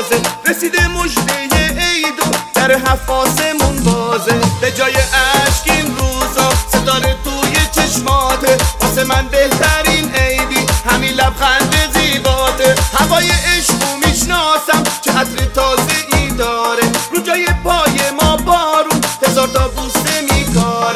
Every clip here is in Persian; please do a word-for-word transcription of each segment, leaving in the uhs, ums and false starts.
تازه رسیده مژده عید و در هفت آسمون بازه. به جای اشک این روزا ستاره توی چشماته، واسه من بهترین عیدی همین لبخند زیباته. هوای عشقو میشناسم چه عطر تازه ای داره، رو جای پای ما بارون هزار تا بوسه میکاره.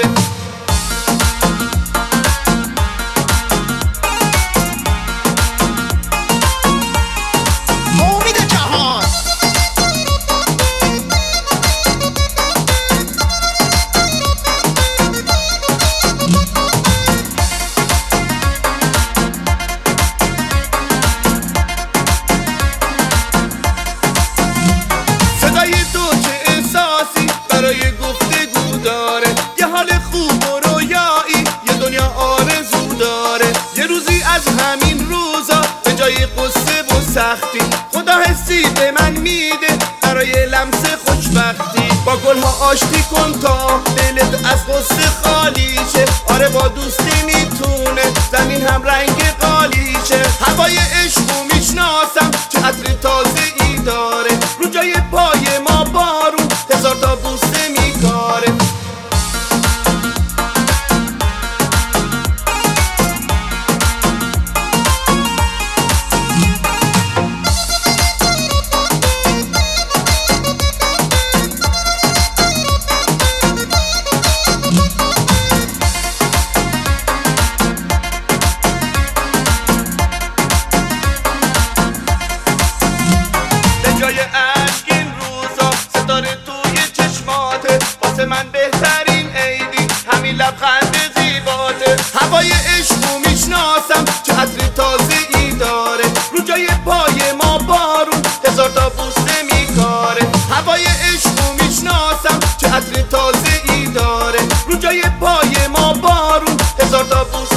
برای گفتگو داره، یه حال خوب و رویایی، یه دنیا آرزو داره. یه روزی از همین روزا به جای قصه و سختی خدا حسی به من میده برای لمس خوشبختی. با گلها آشتی کن تا دلت از قصه خالی شه. آره با دوستی میتونه زمین هم رنگ قالی شه. هوای عشقو میشناسم چه عطر تازه ای داره، رو جای پای ما بارون هزار تا بوسه میکاره. به جای اشک این روزا ستاره توی چشماته، واسه من بهترین عیدی همین لبخند زیباته. هوای عشقو میشناسم چه عطر تازه ای داره، رو جای پای ما بارون هزار تا بوسه میکاره. هوای عشقو میشناسم چه عطر تازه ای داره، رو جای پای ما بارون هزار تا بوسه